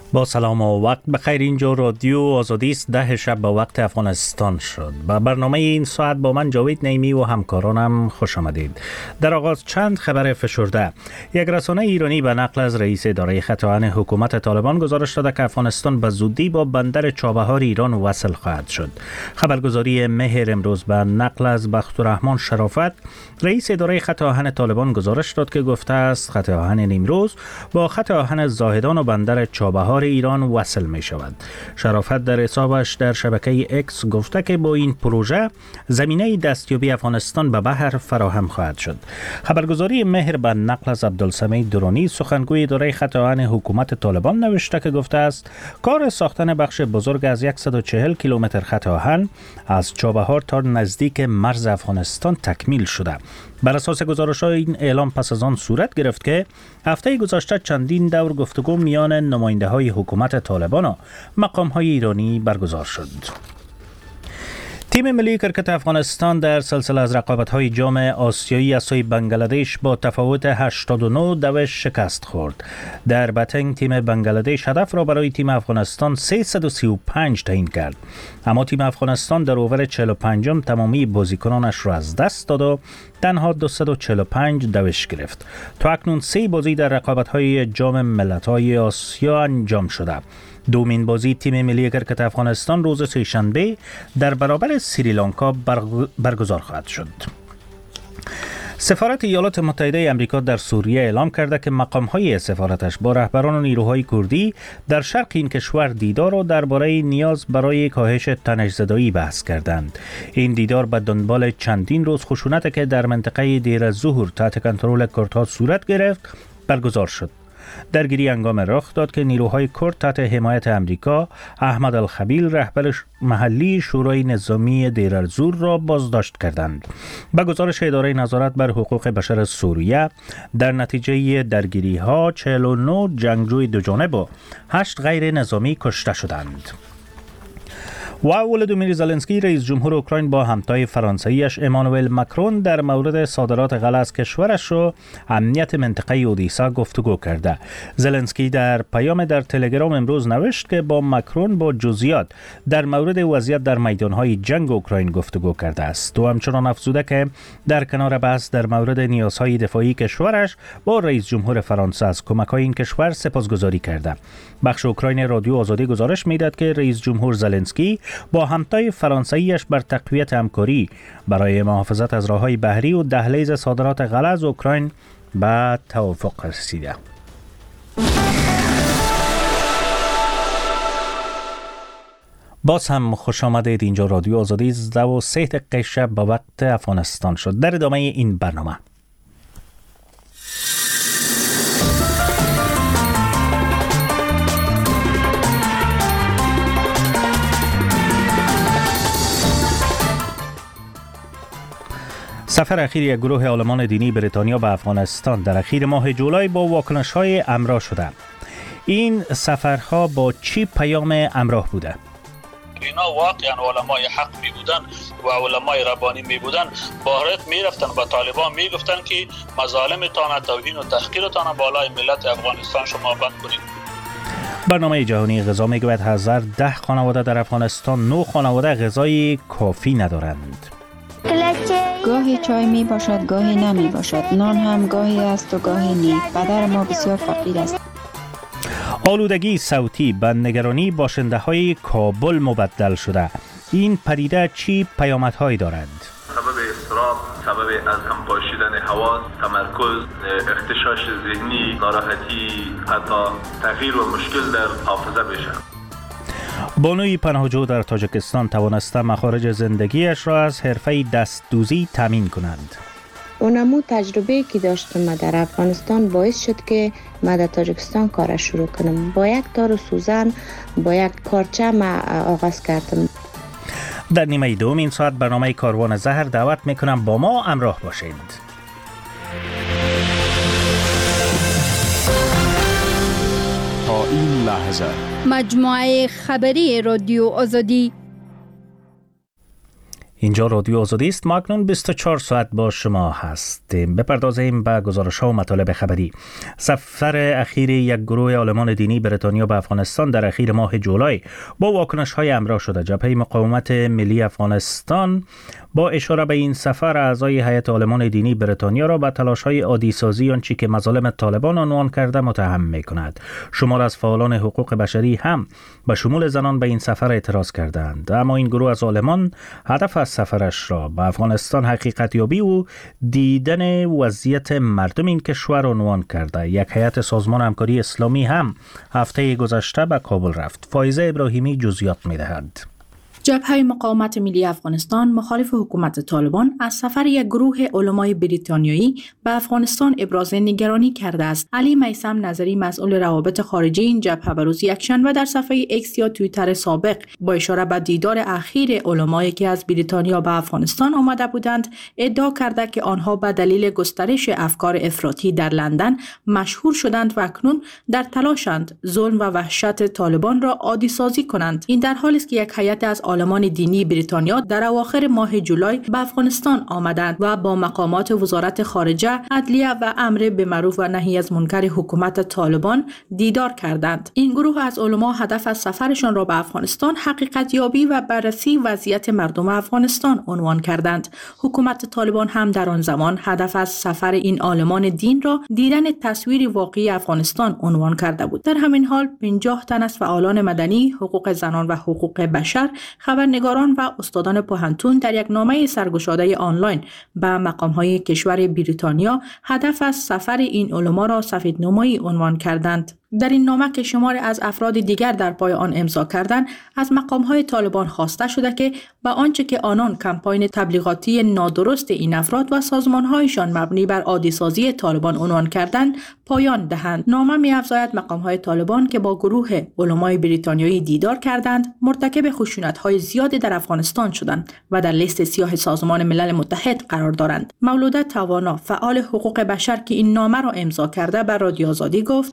با سلام و وقت بخیر. اینجا رادیو آزادی است. 10 شب به وقت افغانستان شد. به برنامه این ساعت با من جاوید نیمی و همکارانم خوش آمدید. در آغاز چند خبر فشرده. یک رسانه ایرانی به نقل از رئیس اداره خط آهن حکومت طالبان گزارش داده که افغانستان به زودی با بندر چابهار ایران وصل خواهد شد. خبرگزاری مهر امروز به نقل از بختالرحمن شرافت رئیس اداره خط آهن طالبان گزارش داد که گفته است خط آهن نیمروز با خط آهن زاهدان و بندر چابهار ایران وصل می شود. شرافت در حسابش در شبکه اکس گفته که با این پروژه زمینه دستیابی افغانستان به بحر فراهم خواهد شد. خبرگزاری مهر به نقل از عبدالسمیع درانی سخنگوی اداره خط آهن حکومت طالبان نوشته که گفته است کار ساختن بخش بزرگ از 140 کیلومتر خط آهن از چابهار تا نزدیک مرز افغانستان تکمیل شده. بر اساس گزارش‌های این اعلام پس از آن صورت گرفت که هفته گذشته چندین دور گفتگو میان نماینده‌های حکومت طالبان و مقام‌های ایرانی برگزار شد. تیم ملی کرکت افغانستان در سلسله از رقابت‌های جام آسیایی از سوی بنگلادش با تفاوت 89 شکست خورد. در بتنگ تیم بنگلادش هدف را برای تیم افغانستان 335 تعیین کرد، اما تیم افغانستان در اوور 45 تمامی بازیکنانش را از دست داد و تنها 245 دوش گرفت. تا اکنون 3 بازی در رقابت‌های جام ملت‌های آسیا انجام شده. دومین بازی تیم ملی کرکت افغانستان روز سه‌شنبه در برابر سریلانکا برگزار خواهد شد. سفارت ایالات متحده آمریکا در سوریه اعلام کرده که مقام‌های سفارتش با رهبران نیروهای کردی در شرق این کشور دیدار و درباره نیاز برای کاهش تنش‌زدایی بحث کردند. این دیدار به دنبال چندین روز خشونت که در منطقه دیر الزهور تحت کنترل کردها صورت گرفت برگزار شد. درگیری هنگام رخ داد که نیروهای کرد تحت حمایت امریکا احمد الخبیل رهبر محلی شورای نظامی دیر الزور را بازداشت کردند. به گزارش اداره نظارت بر حقوق بشر سوریه در نتیجه درگیری ها 49 جنگجوی دو جانب و 8 غیر نظامی کشته شدند. و ولادیمیر زلنسکی رئیس جمهور اوکراین با همتای فرانسویش امانوئل مکرون در مورد صادرات غله از کشورش و امنیت منطقه اودیسا گفتگو کرده. زلنسکی در پیام در تلگرام امروز نوشت که با مکرون با جزئیات در مورد وضعیت در میدانهای جنگ اوکراین گفتگو کرده است. و همچنان افزوده که در کنار بحث در مورد نیازهای دفاعی کشورش با رئیس جمهور فرانسه از کمک‌های این کشور سپاسگزاری کرده. بخش اوکراین رادیو آزادی گزارش می‌دهد که رئیس جمهور زلنسکی با همتای فرانسویش بر تقویت همکاری برای محافظت از راه‌های بحری و دهلیز صادرات غله از اوکراین به توافق رسیده. باز هم خوش آمدید. اینجا رادیو آزادی 3 دقیقه شب به وقت افغانستان شد. در ادامه این برنامه سفر اخیر یک گروه عالمان دینی بریتانیا به افغانستان در اخیر ماه جولای با واکنش‌های همراه شده. این سفرها با چی پیام همراه بوده؟ اینا واقعا علمای حق می بودن و علمای ربانی می بودن. باهرت می رفتن به طالبان می گفتن که مظالمتان، توهین و تحقیرتان بالای ملت افغانستان شما بند کنید. برنامه جهانی غذا می گوید 1010 خانواده در افغانستان 9 خانواده غذای کافی ندارند. گاهی چای می باشد، گاهی نمی باشد. نان هم گاهی است و گاهی نی. بدر ما بسیار فقیر است. آلودگی صوتی به نگرانی باشنده های کابل مبدل شده. این پدیده چی پیامدهایی دارد؟ سبب اضطراب، سبب از هم پاشیدن حواس، تمرکز، اختشاش ذهنی، ناراحتی، حتی تغییر و مشکل در حافظه میشه. بانوی پناهجو در تاجیکستان توانسته مخارج زندگیش را از حرفه دستدوزی تامین کنند. اونمو تجربه که داشتم در افغانستان باعث شد که من در تاجیکستان کار شروع کنم. با یک تار و سوزن، با یک کارچه من آغاز کردم. در نیمه دوم این ساعت برنامه کاروان زهر دعوت میکنم با ما همراه باشید. تا این لحظه مجموعه خبری رادیو آزادی اینجا رادیو آزادی است. ما اکنون 24 ساعت با شما هستیم. بپردازیم به گزارش‌ها و مطالب خبری. سفر اخیر یک گروه عالمان دینی بریتانیا به افغانستان در اخیر ماه جولای با واکنش‌های همراه شده. جبهه مقاومت ملی افغانستان با اشاره به این سفر اعضای هیئت عالمان دینی بریتانیا را به تلاش‌های عادی‌سازی آنچه که مظالم طالبان عنوان کرده متهم می‌کند. شمار از فعالان حقوق بشری هم به شمول زنان به این سفر اعتراض کردند. اما این گروه از عالمان هدف از سفرش را به افغانستان حقیقت یابی و دیدن وضعیت مردم این کشور عنوان کرده. یک هیئت سازمان همکاری اسلامی هم هفته گذشته به کابل رفت. فایزه ابراهیمی جزئیات می‌دهد. جبهه مقاومت ملی افغانستان مخالف حکومت طالبان از سفر یک گروه علمای بریتانیایی به افغانستان ابراز نگرانی کرده است. علی میثم نظری مسئول روابط خارجی این جبهه به روز یکشنبه در صفحه ایکس یا توییتر سابق با اشاره به دیدار اخیر علمایی که از بریتانیا به افغانستان آمده بودند ادعا کرده که آنها به دلیل گسترش افکار افراطی در لندن مشهور شدند و اکنون در تلاشند ظلم و وحشت طالبان را عادی سازی کنند. این در حالی است که یک هیئت از عالمان دینی بریتانیا در اواخر ماه جولای به افغانستان آمدند و با مقامات وزارت خارجه، عدلیه و امر بالمعروف و نهی از منکر حکومت طالبان دیدار کردند. این گروه از علما هدف از سفرشان را به افغانستان حقیقت یابی و بررسی وضعیت مردم افغانستان عنوان کردند. حکومت طالبان هم در آن زمان هدف از سفر این عالمان دین را دیدن تصویر واقعی افغانستان عنوان کرده بود. در همین حال 50 تن از فعالان مدنی، حقوق زنان و حقوق بشر، خبرنگاران و استادان پوهنتون در یک نامه سرگشاده آنلاین به مقام‌های کشور بریتانیا هدف از سفر این علما را سفیدنمایی عنوان کردند. در این نامه که شماری از افراد دیگر در پای آن امضا کردند، از مقام‌های طالبان خواسته شده که با آنچه که آنان کمپاین تبلیغاتی نادرست این افراد و سازمان‌هایشان مبنی بر عادی‌سازی طالبان عنوان کردند پایان دهند. نامه می‌افزاید مقام‌های طالبان که با گروه علمای بریتانیایی دیدار کردند، مرتکب خشونت‌های زیادی در افغانستان شدند و در لیست سیاه سازمان ملل متحد قرار دارند. مولوده توانا، فعال حقوق بشر که این نامه را امضا کرده، به رادیو آزادی گفت: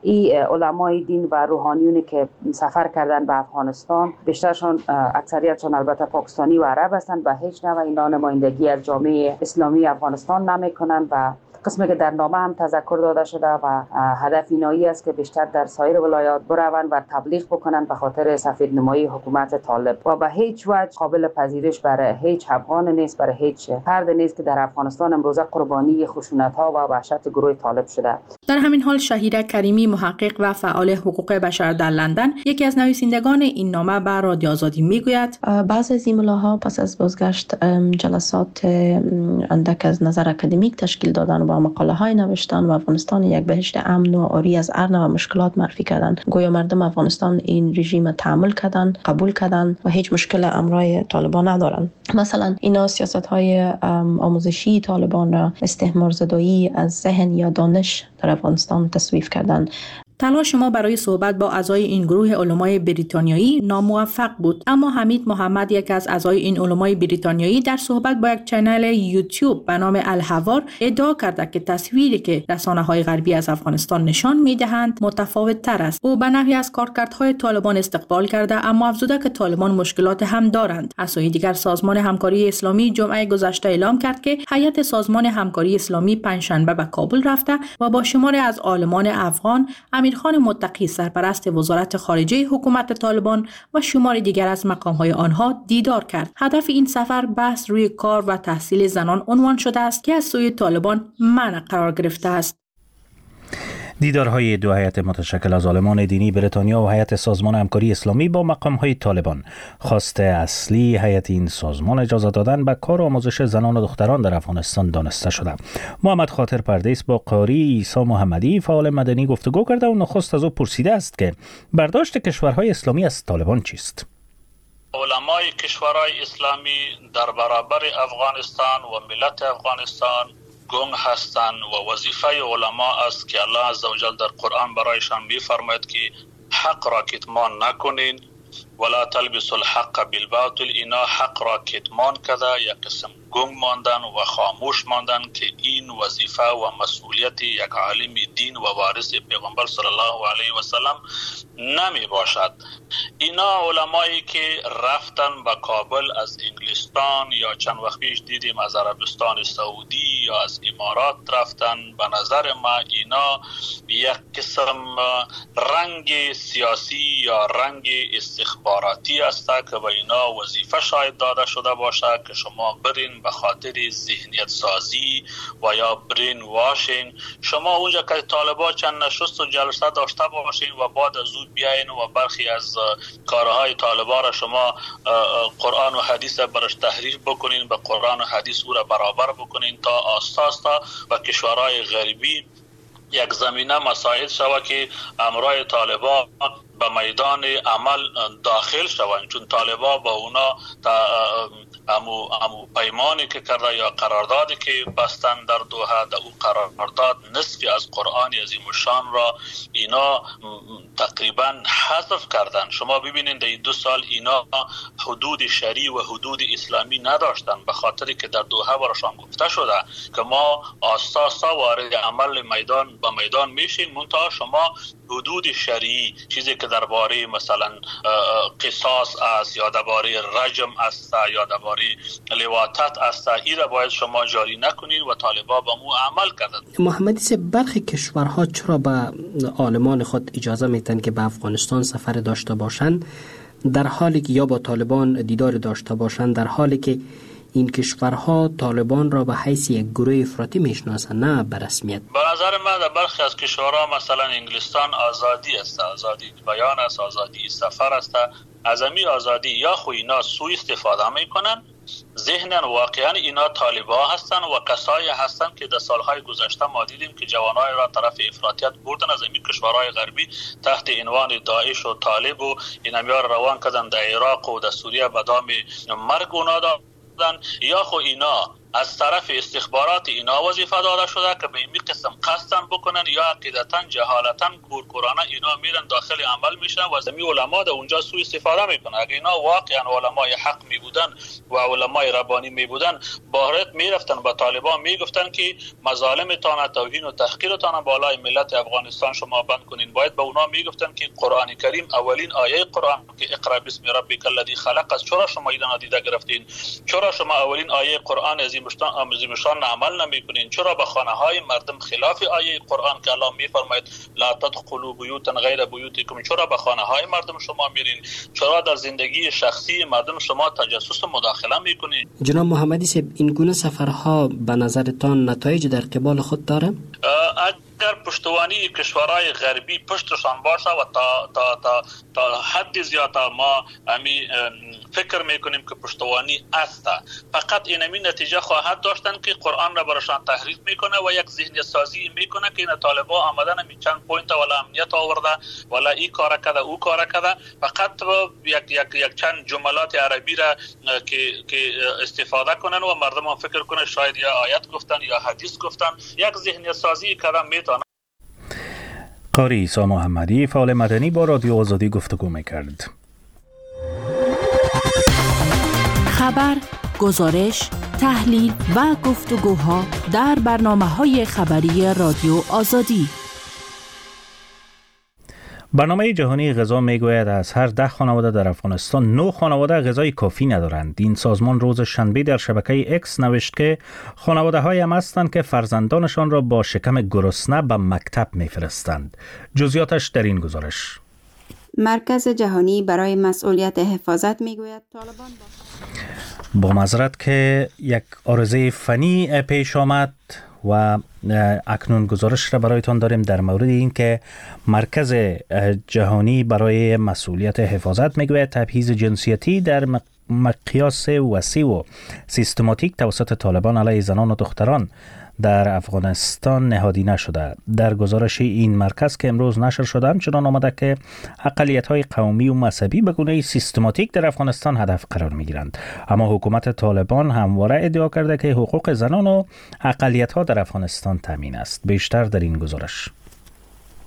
علمای دین و روحانیونی که سفر کردن به افغانستان بیشترشون اکثریتشون البته پاکستانی و عرب هستند و هیچ نوع اینا نمایندگی از جامعه اسلامی افغانستان نمیکنن و قسمی که در نامه هم تذکر داده شده و هدف اینایی است که بیشتر در سایر ولایات بروند و تبلیغ بکنن به خاطر سفیدنمایی حکومت طالب و به هیچ وجه قابل پذیرش برای هیچ افغان نیست، برای هیچ فرد نیست که در افغانستان امروزه قربانی خشونت‌ها و وحشت گروه طالب شده. در همین حال شهیره کریمی، محقق و فعال حقوق بشر در لندن، یکی از نویسندگان این نامه به رادیو آزادی میگوید: بعضی از این ملاها پس از بازگشت جلسات اندک از نظر اکادمیک تشکیل دادن و مقاله های نوشتن و افغانستان یک بهشت امن و عاری از هر نوع مشکلات معرفی کردن. گویا مردم افغانستان این رژیم تحمل کردن، قبول کردن و هیچ مشکل امرای طالبان ندارن. مثلا اینا سیاست های آموزشی طالبان را استعمارزدایی از ذهن یا دانش در افغانستان تصویب کردن. تلاش ما برای صحبت با اعضای این گروه علمای بریتانیایی ناموفق بود، اما حمید محمد، یک از اعضای این علمای بریتانیایی، در صحبت با یک چنل یوتیوب به نام الحوار ادعا کرده که تصویری که رسانه‌های غربی از افغانستان نشان می‌دهند متفاوت تر است. او به نحوی از کارکردهای طالبان استقبال کرده، اما افزوده که طالبان مشکلات هم دارند. از سوی دیگر سازمان همکاری اسلامی جمعه گذشته اعلام کرد که هیئت سازمان همکاری اسلامی پنجشنبه به کابل رفته و با شماری از عالمان افغان، امیرخان متقی سرپرست وزارت خارجه حکومت طالبان و شماری دیگر از مقام‌های آنها دیدار کرد. هدف این سفر بحث روی کار و تحصیل زنان عنوان شده است که از سوی طالبان منع قرار گرفته است. دیدارهای دو هیئت متشکل از عالمان دینی بریتانیا و هیئت سازمان همکاری اسلامی با مقام‌های طالبان. خواست اصلی هیئت این سازمان اجازه دادن به کار آموزش زنان و دختران در افغانستان دانسته شده. محمد خاطر پردیس با قاری عیسی محمدی، فعال مدنی، گفتگو کرده و نخست از او پرسیده است که برداشت کشورهای اسلامی از طالبان چیست؟ علمای کشورهای اسلامی در برابر افغانستان و ملت افغانستان گنگ هستند و وظیفه علما است که الله عزوجل در قرآن برایشان می‌فرماید که حق را کتمان نکنین و ولا تلبسوا الحق بالباطل، اینا حق را کتمان کرده، یک قسم گنگ ماندن و خاموش ماندن که این وظیفه و مسئولیت یک عالم دین و وارث پیغمبر صلی الله علیه و سلم نمی باشد. اینا علمایی که رفتن به کابل از انگلستان یا چند وقت پیش دیدیم از عربستان سعودی یا از امارات رفتن، به نظر ما اینا یک قسم رنگ سیاسی یا رنگ استخباراتی است که به اینا وظیفه شاید داده شده باشه که شما برین به خاطر ذهنیت سازی و یا برین واشین، شما اونجا که طالبان چند نشست و جلسه داشته باشین و بعد از اون بیاین و برخی از کارهای طالبان را شما قرآن و حدیث برش تحریف بکنین، به قرآن و حدیث او را برابر بکنین تا آساستا و کشورهای غربی یک زمینه مساعد شود که امرای طالبان به میدان عمل داخل شوند، چون طالبان با اونا امو پیمانی که کرده یا قراردادی که بستن در دوحه، در او قرارداد نصفی از قرآن عظیم الشان را اینا تقریبا حذف کردن. شما ببینید در 2 سال اینا حدود شرعی و حدود اسلامی نداشتن، به خاطری که در دوحه براشان گفته شده که ما آساسا وارد عمل به میدان میشین، منتها شما حدود شرعی، چیزی که درباره مثلا قصاص است یا درباره رجم است یا درباره لواطت است، این را باید شما جاری نکنید و طالبان با مو عمل کردند. محمدی سے برخی کشورها چرا به عالمان خود اجازه میتن که به افغانستان سفر داشته باشند در حالی که یا با طالبان دیدار داشته باشند، در حالی که این کشورها طالبان را به حیث یک گروه افراطی میشناسند نه به رسمیت؟ به نظر من در برخی از کشورها مثلا انگلستان آزادی است، آزادی بیان است، آزادی سفر است. از امی آزادی یا خو اینا سوء استفاده میکنن، ذهنن واقعا اینا طالبان هستن و کسایی هستن که در سالهای گذشته ما دیدیم که جوانای را طرف افراطیت بردن از این کشورهای غربی تحت عنوان داعش و طالب و اینا روان کردن در عراق و در سوریه به دام مرگ اونا دادن، یا خو اینا از طرف استخبارات اینا وظیفه داده شده که به این قسم قصدن بکنن یا عقیدتاً جهالتاً کورکورانه اینا میرن داخل عمل میشن و از این علما در اونجا سوء استفاده میکنن. اگه اینا واقعا علمای حق می بودن و علمای ربانی می بودن، باهرت میرفتن به طالبان میگفتن که مظالمتان، توهین و تحقیرتان بالای ملت افغانستان شما بند کنین. باید به اونا میگفتن که قرآن کریم اولین آیه قرآن که اقرا بسم ربک الذی خلق است، چرا شما اینا نادیده گرفتین؟ چرا شما اولین آیه قرآن عظیم‌الشان عمل نمی‌کنین؟ چرا به خانه‌های مردم خلاف آیه قرآن که الله می‌فرماید لا تدخلوا بیوتا غیر بیوتکم، چرا به خانه‌های مردم شما میرین؟ چرا در زندگی شخصی مردم شما تجسس و مداخله می‌کنین؟ جناب محمدی صاحب، این گونه سفرها به نظرتان نتایج در قبال خود داره؟ اگر پشتوانی کشورهای غربی پشتشان باشه و تا حد زیاد ما امی فکر میکنیم که پشتوانی است، فقط اینمی نتیجه خواهد داشتن که قرآن را برشان تحریف میکنه و یک ذهنیت سازی میکنه که این طالبان آمدن همی چند پوینت ولا امنیت آورده ولا ای کار کرده او کار کرده، فقط یک چند جملات عربی را که استفاده کنن و مردم فکر کنن شاید یا آیت گفتن یا حدیث گفتن، یک ذهنیت سازی کردن میتونه. قاری عیسی محمدی فعال مدنی با رادیو آزادی گفتگو میکرد. خبر، گزارش، تحلیل و گفتگوها در برنامه‌های خبری رادیو آزادی. برنامه جهانی غذا میگوید از هر 10 خانواده در افغانستان 9 خانواده غذای کافی ندارند. این سازمان روز شنبه در شبکه اکس نوشت که خانواده های هم هستند که فرزندانشان را با شکم گرسنه به مکتب میفرستند. جزئیاتش در این گزارش. مرکز جهانی برای مسئولیت حفاظت میگوید طالبان با معذرت که یک عارضه فنی پیش آمد و اکنون گزارش را برایتان داریم در مورد این که مرکز جهانی برای مسئولیت حفاظت میگوید تبعیض جنسیتی در مقیاس وسیع و سیستماتیک توسط طالبان علیه زنان و دختران در افغانستان نهادی نشده. در گزارش این مرکز که امروز نشر شده همچنان آمده که اقلیت‌های قومی و مذهبی به گونه سیستماتیک در افغانستان هدف قرار می‌گیرند، اما حکومت طالبان همواره ادعا کرده که حقوق زنان و اقلیت‌ها در افغانستان تامین است. بیشتر در این گزارش.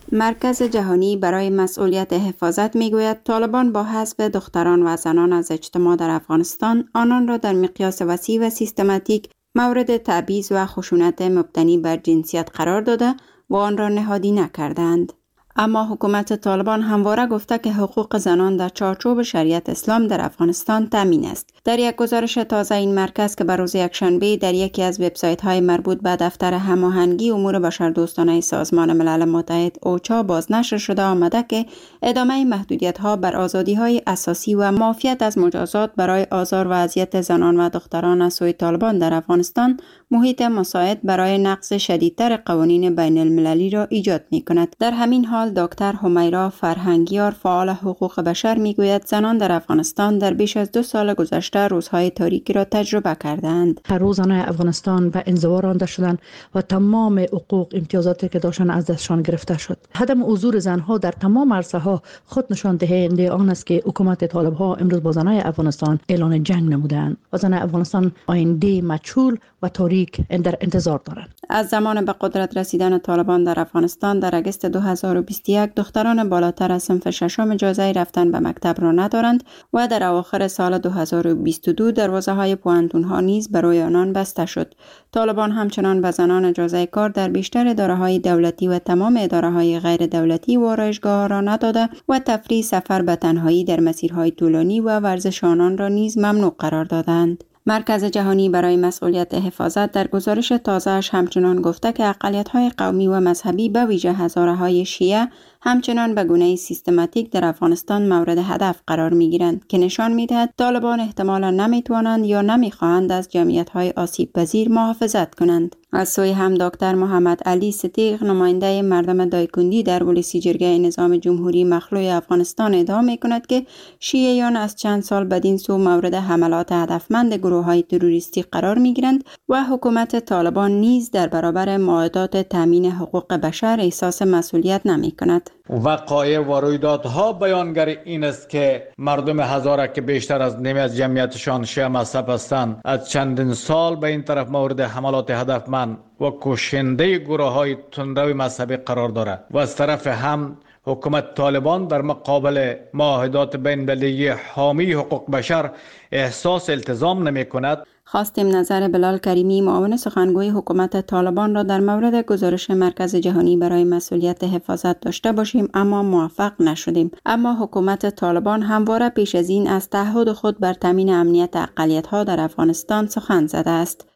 مرکز جهانی برای مسئولیت حفاظت میگوید طالبان با حذف دختران و زنان از اجتماع در افغانستان آنان را در مقیاس وسیع و سیستماتیک مورد تبعیض و خشونت مبتنی بر جنسیت قرار داده و آن را نهادی نکردند. اما حکومت طالبان همواره گفته که حقوق زنان در چارچوب شریعت اسلام در افغانستان تامین است. در یک گزارش تازه این مرکز که بر روز یکشنبه در یکی از وبسایت‌های مربوط به دفتر هماهنگی امور بشردوستانه سازمان ملل متحد اوچا بازنشر شده آمده که ادامه محدودیت‌ها بر آزادی‌های اساسی و معافیت از مجازات برای آزار و اذیت زنان و دختران از سوی طالبان در افغانستان محیط مساعد برای نقض شدیدتر قوانین بین المللی را ایجاد می‌کند. در همین حال دکتر همیرا فرهنگیار فعال حقوق بشر میگوید زنان در افغانستان در بیش از 2 سال گذشته روزهای تاریکی را تجربه کردند. هر روز زنان افغانستان به انزوا رانده شدند و تمام حقوق امتیازاتی که داشتند از دستشان گرفته شد. عدم حضور زنها در تمام عرصه‌ها خود نشان دهنده آن است که حکومت طالب‌ها امروز با زنان افغانستان اعلان جنگ نمودند و زنان افغانستان آینده مجهول و تاریک در انتظار دارند. از زمان به قدرت رسیدن طالبان در افغانستان در اگست 2021 دختران بالاتر از صنف ششم اجازه رفتن به مکتب را ندارند و در اواخر سال 2022 دروازه‌های پوهنتون‌ها نیز برای آنان بسته شد. طالبان همچنان به زنان اجازه کار در بیشتر اداره‌های دولتی و تمام اداره‌های غیر دولتی و آرایشگاه‌ها را نداده و تفریح، سفر به تنهایی در مسیرهای طولانی و ورزش آنان را نیز ممنوع قرار دادند. مرکز جهانی برای مسئولیت حفاظت در گزارش تازه‌اش همچنان گفته که اقلیت‌های قومی و مذهبی به ویژه هزاره‌های شیعه همچنان به گونه سیستماتیک در افغانستان مورد هدف قرار می‌گیرند که نشان می‌دهد طالبان احتمالاً نمی‌توانند یا نمی‌خواهند از جمعیت‌های آسیب‌پذیر محافظت کنند. از سوی هم دکتر محمد علی صدیق نماینده مردم دایکندی در پلیسی جرگه نظام جمهوری مخلوع افغانستان ادعا می‌کند که شیعیان از چند سال بدین سو مورد حملات هدفمند گروه‌های تروریستی قرار می‌گیرند و حکومت طالبان نیز در برابر معاهدات تامین حقوق بشر احساس مسئولیت نمی‌کند. وقایع و رویدادها بیانگر این است که مردم هزاره که بیشتر از نیمه از جمعیتشان شیعه مذهب هستند از چندین سال به این طرف مورد حملات هدفمند و کشنده گروه‌های تندرو مذهبی قرار دارد و از طرف هم حکومت طالبان در مقابل معاهدات بین‌المللی حامی حقوق بشر احساس التزام نمی‌کند. خواستیم نظر بلال کریمی معاون سخنگوی حکومت طالبان را در مورد گزارش مرکز جهانی برای مسئولیت حفاظت داشته باشیم اما موفق نشدیم. اما حکومت طالبان همواره پیش از این از تعهد خود بر تامین امنیت اقلیت‌ها در افغانستان سخن زده است.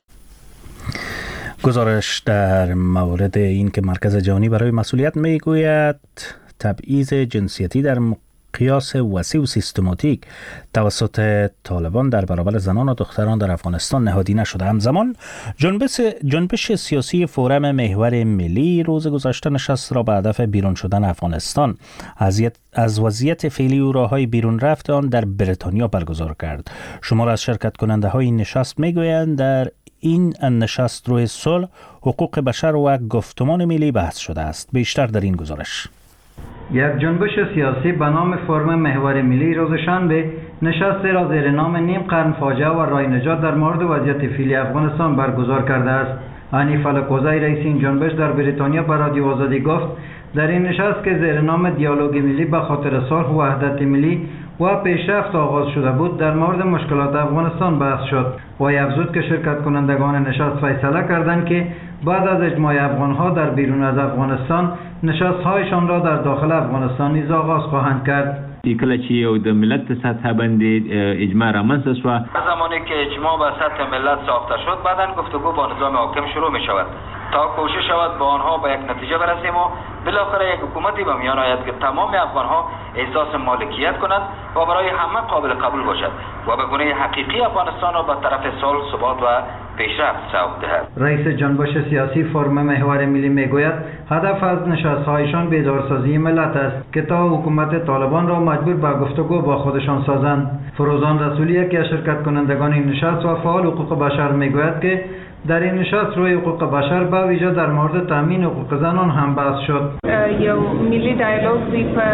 گزارش در مورد این که مرکز جهانی برای مسئولیت میگوید تبعیض جنسیتی در قیاس وسیع و سیستماتیک توسط طالبان در برابر زنان و دختران در افغانستان نهادی نشده. همزمان جنبش سیاسی فورم محور ملی روز گذشته نشست را به هدف بیرون شدن افغانستان از وضعیت فعلی و راههای بیرون رفت آن در بریتانیا برگزار کرد. شمار از شرکت کننده های این نشست میگویند در این نشست روی صلح، حقوق بشر و گفتمان ملی بحث شده است. بیشتر در این گزارش. یک جنبش سیاسی به نام فرم محور ملی روز شنبه نشست را زیر نام نیم قرن فاجعه و راه نجات در مورد وضعیت فعلی افغانستان برگزار کرده است. حنیف الکوزی رئیس این جنبش در بریتانیا به رادیو آزادی گفت در این نشست که زیر نام دیالوگ ملی به خاطر صلح و وحدت ملی و پیشرفت آغاز شده بود در مورد مشکلات افغانستان بحث شد و افزود که شرکت کنندگان نشست فیصله کردند که بعد از اجماع افغانها در بیرون از افغانستان نشست‌هایشان را در داخل افغانستان نیز آغاز خواهند کرد. کله چې یو د ملت په سطح باندې اجماع رامنځته شو، زمانی که اجماع به سطح ملت ساخته شد بعداً گفتگو با نظام حاکم شروع می شود تا کوشش شود با آنها به یک نتیجه برسیم و بالاخره یک حکومتی به میان آید که تمام افغانها احساس مالکیت کند و برای همه قابل قبول باشد و به گونه حقیقی افغانستان را به طرف صلح، ثبات و پیشرفت سوق دهد. رئیس جنبش سیاسی فرم محور ملی میگوید هدف از نشست‌هایشان بیدارسازی ملت است که تا حکومت طالبان را مجبور به گفتگو با خودشان سازند. فروزان رسولی یکی از شرکت کنندگان این نشست و فعال حقوق بشر میگوید که در این نشست روی حقوق بشر به ویژه در مورد تامین حقوق زنان هم بحث شد. ملی دیالوگ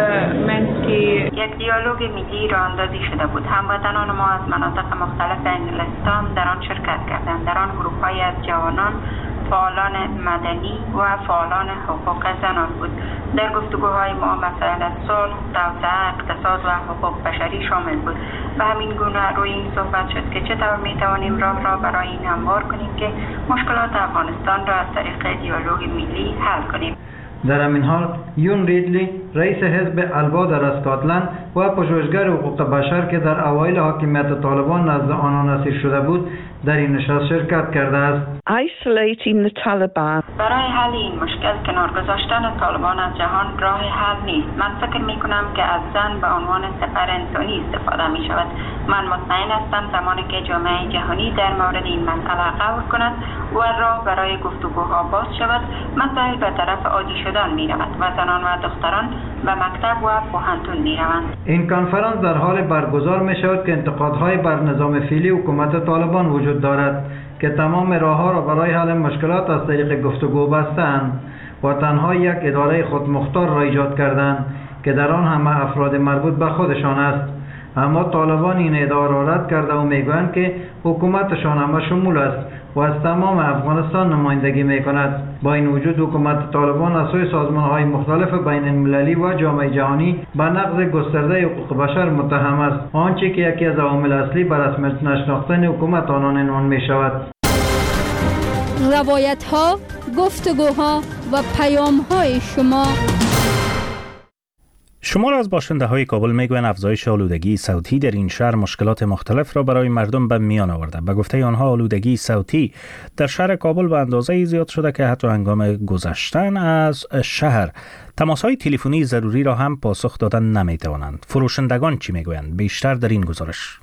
یک دیالوگ ملی راه اندازی شده بود. هموطنان ما از مناطق مختلف انگلستان در آن شرکت کردند. در آن گروه‌های از جوانان فعالان مدنی و فعالان حقوق زنان بود. در گفتگوهای ما مسائل صلح، توسعه، اقتصاد و حقوق بشری شامل بود. به همین گونه روی این صحبت شد که چطور میتوانیم راه را برای این هموار کنیم که مشکلات افغانستان را از طریق دیالوگ ملی حل کنیم. در همین حال یون ریدلی رئیس حزب البا در اسکاتلند و پژوهشگر حقوق بشر که در اوایل حاکمیت طالبان نزد آنان اسیر شده بود در این نشست شرکت کرده است. برای حل این مشکل کنار گذاشتن طالبان از جهان راه حل نیست. من فکر می کنم که از زن به عنوان سپر انسانی استفاده می شود. من مطمئن هستم زمانی که جامعه جهانی در مورد این مسئله قبول کند و راه برای گفتگوها باز شود، مسائل به طرف عادی شدن می رود و زنان و دختران به مکتب و پوهنتون می روند. این کنفرانس در حال برگزار می شود که انتقادهای بر نظام فعلی حکومت طالبان وجود دارد که تمام راه‌ها را برای حل مشکلات از طریق گفتگو بستند و تنها یک اداره خودمختار را ایجاد کردند که در آن همه افراد مربوط به خودشان است. اما طالبان این ادعا را رد کرده و میگویند که حکومتشان همه شمول است و از تمام افغانستان نمایندگی میکند. با این وجود حکومت طالبان از سوی سازمان‌های مختلف بین المللی و جامعه جهانی به نقض گسترده حقوق بشر متهم است، آنچه که یکی از عوامل اصلی بر رسمیت نشناختن حکومت آنان عنوان میشود. روایت‌ها، گفتگوها و پیام‌های شمار از باشنده های کابل میگویند افزایش آلودگی صوتی در این شهر مشکلات مختلف را برای مردم به میان آورده. به گفته آنها آلودگی صوتی در شهر کابل به اندازه زیاد شده که حتی هنگام گذشتن از شهر تماس‌های تلفنی ضروری را هم پاسخ دادن نمیتوانند. فروشندگان چی میگویند؟ بیشتر در این گزارش.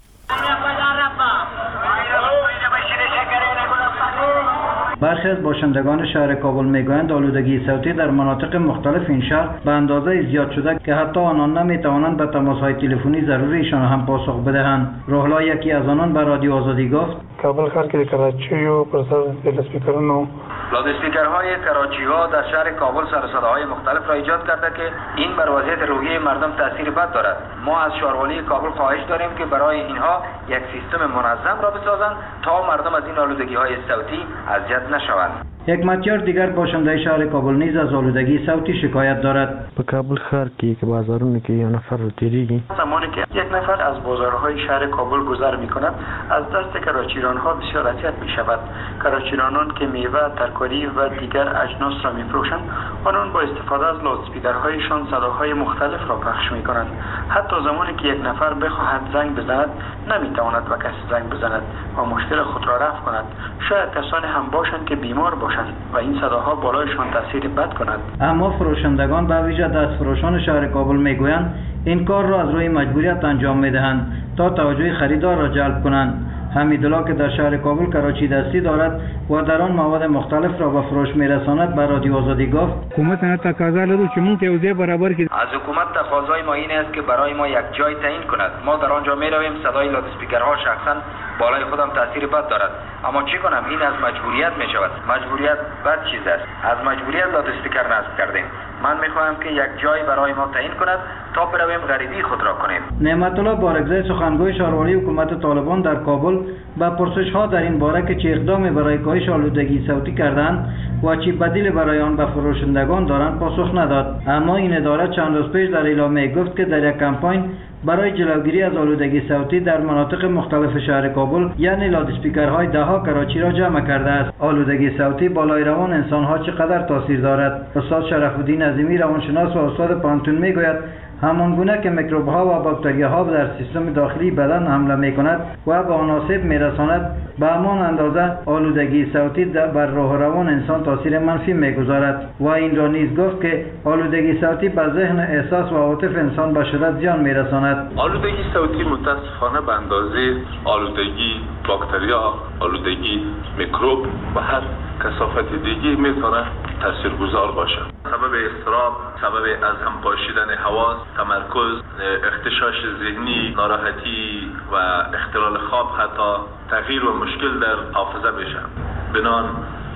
برخی از باشندگان شهر کابل میگویند آلودگی صوتی در مناطق مختلف این شهر به اندازه زیاد شده که حتی آنان نمیتوانند به تماس‌های تلفنی ضروریشان هم پاسخ بدهند. روحلا یکی از آنان به رادیو آزادی گفت: کابل ښار کې د کراچۍ او پر سر د اسپیکرونو لادسپیکرهای کراچی ها در شهر کابل سر صداهای مختلف را ایجاد کرده که این بر وضعیت روحی مردم تاثیر بد دارد. ما از شهروالی کابل خواهش داریم که برای اینها یک سیستم منظم را بسازند تا مردم از این آلودگی های صوتی اذیت نشوند. یک متیار دیگر باشنده شهر کابل نیز از آلودگی صوتی شکایت دارد. په کابل ښار کې که بازارونو کې یو نفر تیریږي، زمانی که یک نفر از بازارهای شهر کابل گذر می‌کند از دست کراچی‌ران‌ها بسیار اذیت می‌شود. کراچی‌رانان که میوه، ترکاری و دیگر اجناس را می‌فروشند، آنان با استفاده از لادسپیکرهایشان صداهای مختلف را پخش می‌کنند. حتی زمانی که یک نفر بخواهد زنگ بزند نمی‌تواند به کسی زنگ بزند و مشکل خود را رفع کند. شاید کسانی هم باشند که بیمار باشند و این صداها بالایشان تاثیر بد کند. اما فروشندگان به ویژه دستفروشان شهر کابل میگویند این کار را از روی مجبوریت انجام میدهند تا توجه خریدار را جلب کنند. حمیدالله که در شهر کابل کراچی دستی دارد و در آن مواد مختلف را به فروش میرساند به رادیو آزادی گفت: حکومت نه تقاضا لرو چې مونږ یو ځای برابر کړي. از حکومت تقاضای ما این است که برای ما یک جای تعیین کند. ما در آنجا میرویم، صدای لادسپیکرها شخصا بالای خودم تاثیر بد دارد، اما چی کنم؟ این از مجبوریت می شود. مجبوریت بد چیز است. از مجبوریت لادسپیکر نصب کردیم. من میخواهم که یک جای برای ما تعیین کند تا برویم غریبی خود را کنیم. نعمت الله بارگزای سخنگوی شهروالی حکومت طالبان در کابل با پرسش ها در این باره که چه اقدامی برای کاهش آلودگی صوتی کردند و چه بدیل برای آن به فروشندگان دارند پاسخ نداد. اما این اداره چند روز پیش در اعلامیه گفت که در یک کمپاین برای جلوگیری از آلودگی صوتی در مناطق مختلف شهر کابل یعنی لادسپیکرهای دهها کراچی را جمع کرده است. آلودگی صوتی بالای روان انسانها چقدر تاثیر دارد؟ استاد شرف الدین عظیمی روانشناس و استاد پانتون میگوید همان گونه که میکروب‌ها و باکتریاها در سیستم داخلی بدن حمله می‌کند و به آسیب می‌رساند، به همان اندازه آلودگی صوتی بر روح و روان انسان تاثیر منفی می‌گذارد و این را نیز گفت که آلودگی صوتی به ذهن، احساس و عاطفه انسان به شدت زیان می‌رساند. آلودگی صوتی متاسفانه به اندازه آلودگی باکتریا، آلودگی میکروب و هر کثافت دیگه میتونه تاثیرگذار باشه. سبب اضطراب، سبب از هم پاشیدن حواس، تمرکز، اختشاش ذهنی، ناراحتی و اختلال خواب، حتی تغییر و مشکل در حافظه میشه. بنان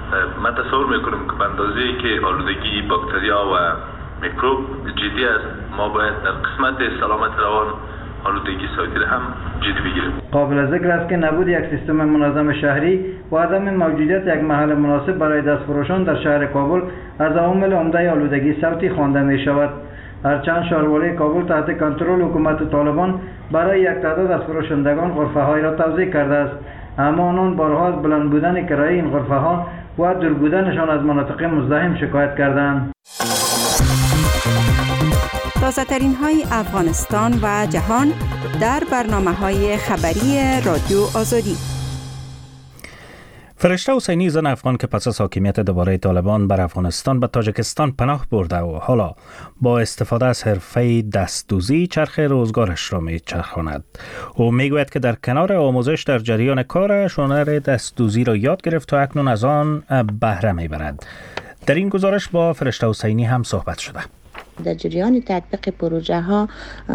من تصور میکنم که به اندازه‌ای که آلودگی باکتریا و میکروب جدی است، ما باید در قسمت سلامت روان آلودگی صوتی هم جدی بگیریم. قابل ذکر است که نبود یک سیستم منظم شهری و عدم موجودیت یک محل مناسب برای دستفروشان در شهر کابل از عوامل عمده آلودگی صوتی خوانده می شود. هرچند شهروالی کابل تحت کنترل حکومت طالبان برای یک تعداد از فروشندگان غرفه‌های را توزیع کرده است، اما آنان بارها از بلند بودن کرایه این غرفه‌ها و دور بودنشان از مناطق مزدحم شکایت کردند. تازه ترین های افغانستان و جهان در برنامه‌های خبری رادیو آزادی. فرشته حسینی، زن افغان که پس از حاکمیت دوباره طالبان بر افغانستان به تاجیکستان پناه برده و حالا با استفاده از حرفه دستدوزی چرخ روزگارش را میچرخاند. او میگوید که در کنار آموزش در جریان کارش هنر دستدوزی را یاد گرفت و اکنون از آن بهره میبرد. در این گزارش با فرشته حسینی هم صحبت شده. در جریان تطبیق پروژه ها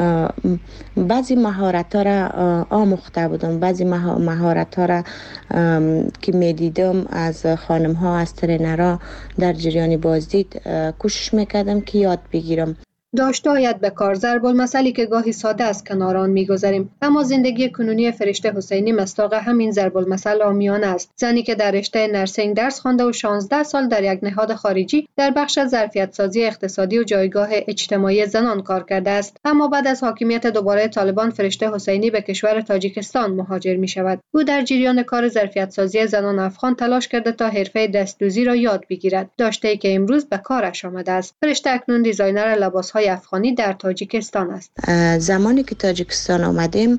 بعضی مهارت ها را آموخته بودم، بعضی مهارت ها را که می دیدم از خانم ها، از ترینرها در جریان بازدید کوشش میکردم که یاد بگیرم. داشته آید به کار ضرب المثلی که گاهی ساده از کنار آن میگذاریم، اما زندگی کنونی فرشته حسینی مصداق همین ضرب المثل عامیانه است. زنی که در رشته نرسینگ درس خوانده و 16 سال در یک نهاد خارجی در بخش ظرفیت سازی اقتصادی و جایگاه اجتماعی زنان کار کرده است، اما بعد از حاکمیت دوباره طالبان فرشته حسینی به کشور تاجیکستان مهاجر می شود. او در جریان کار ظرفیت سازی زنان افغان تلاش کرده تا حرفه دستدوزی را یاد بگیرد، داشته‌ای که امروز به کارش آمده است. فرشته اکنون دیزاینر لباس‌های افغانی در تاجیکستان است. زمانی که تاجیکستان آمدیم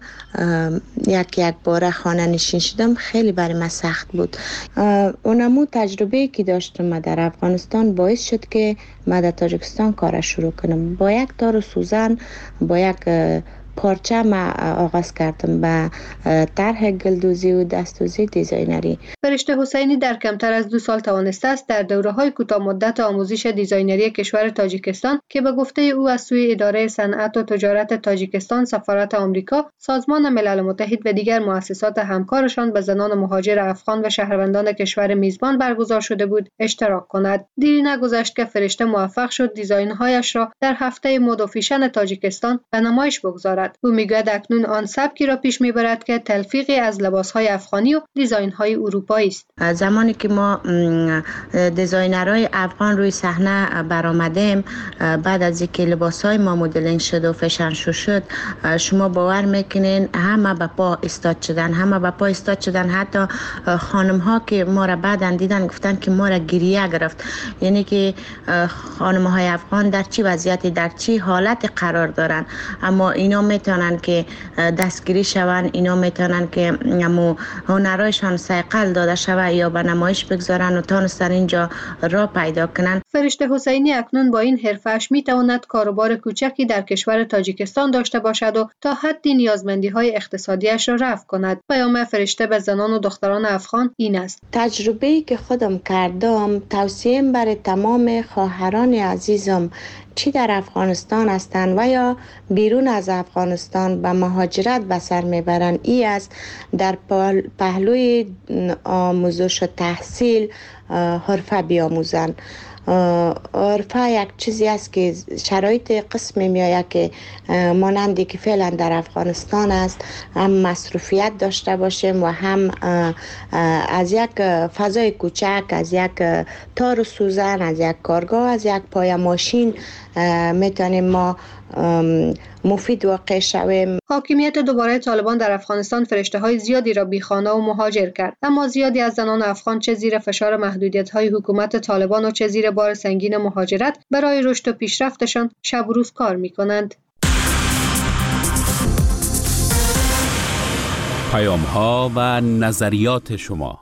یک بار خانه نشین شدم، خیلی برای من سخت بود. اونمو تجربه که داشتم در افغانستان باعث شد که من در تاجیکستان کار شروع کنم. با یک تار و سوزن، با یک پارچه ما آغاز کردم به طرح گلدوزی و دستدوزی دیزاینری. فرشته حسینی در کمتر از 2 سال توانسته است در دوره‌های کوتاه مدت آموزش دیزاینری کشور تاجیکستان که به گفته او از سوی اداره صنعت و تجارت تاجیکستان، سفارت آمریکا، سازمان ملل متحد و دیگر مؤسسات همکارشان به زنان مهاجر افغان و شهروندان کشور میزبان برگزار شده بود اشتراک کند. دیری نگذشت که فرشته موفق شد دیزاین‌هایش را در هفته مد و فیشن تاجیکستان به نمایش بگذارد. او میگوید اکنون آن سبکی را پیش میبرد که تلفیقی از لباس‌های افغانی و دیزاین‌های اروپایی است. زمانی که ما دیزاینرهای افغان روی صحنه برآمدیم، بعد از اینکه لباس‌های ما مدلینگ شد و فشن شو شد، شما باور میکنین همه به پا استاد شدن، حتی خانم‌ها که ما را بعداً دیدن گفتن که ما را گریه گرفت. یعنی که خانم‌های افغان در چی وضعیتی، در چی حالت قرار دارن، اما اینا میتونن که دستگیری شون، اینا میتونن که هنرهایشان صیقل داده شود یا به نمایش بگذارن و تانستن اینجا را پیدا کنن. فرشته حسینی اکنون با این حرفش میتواند کاروبار کوچکی در کشور تاجیکستان داشته باشد و تا حدی نیازمندی‌های اقتصادیش را رفع کند. پیام فرشته به زنان و دختران افغان این است: تجربه‌ای که خودم کردم توصیه‌ام برای تمام خواهران عزیزم چی در افغانستان هستند و یا بیرون از افغانستان به مهاجرت به سر میبرند ای است در پهلوی آموزش و تحصیل حرفه بیاموزند. حرفه یک چیزی است که شرایط قسمی میآید که مانندی که فعلا در افغانستان است، هم مصروفیت داشته باشیم و هم از یک فضای کوچک، از یک تار و سوزن، از یک کارگاه، از یک پای ماشین میتونیم ما مفید واقع شویم. حاکمیت دوباره طالبان در افغانستان فرشته‌های زیادی را بیخانه و مهاجر کرد، اما زیادی از زنان افغان چه زیر فشار محدودیت‌های حکومت طالبان و چه زیر بار سنگین مهاجرت برای رشد و پیشرفتشان شب و روز کار می‌کنند. پیام‌ها و نظریات شما.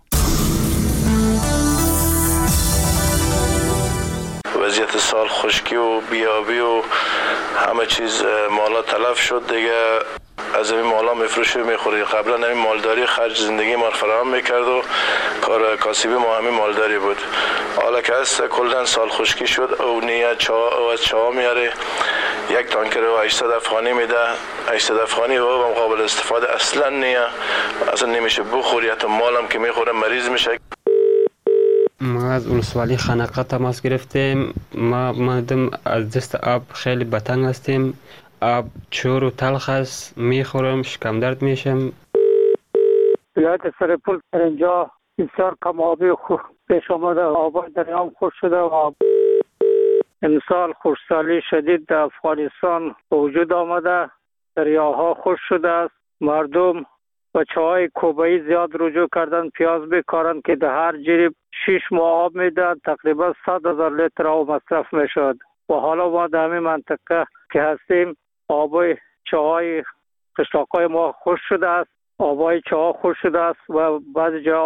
وضعیت سال خشکی و بیابی و همه چیز مالا تلف شد دیگه. از این مالا میفروشی میخوری. قبلا همین مالداری خرج زندگی ما فراهم میکرد و کار کاسبی ما همین مالداری بود. حالا که هست کلن سال خشکی شد او نیه از چاه میاره، یک تانکر و 800 افغانی میده. 800 افغانی و قابل استفاده اصلا نیه، اصلا نمیشه بخوری. حتی مالم که میخوره مریض میشه. ما از ولسوالی خنقه تماس گرفتیم. ما دیدم از دست آب خیلی بتنگ هستیم. آب چور و تلخ است، میخورم شکم درد میشم. ولایت سرپل در اینجا بسیار کم آبی پیش آمده، آبای دریام خشک شده و امسال خشکسالی شدید در افغانستان به وجود آمده، دریاها خشک شده است. مردم و چاهای کوبه‌ای زیاد رجوع کردن، پیاز بکارند که در هر جریب 6 ماه آب میدن، تقریبا 100,000 لیتر آب مصرف میشد و حالا ما در همین منطقه که هستیم آبای چاهای قشلاقای ما خشک شده است، آبای چاها خشک شده است و بعضی جا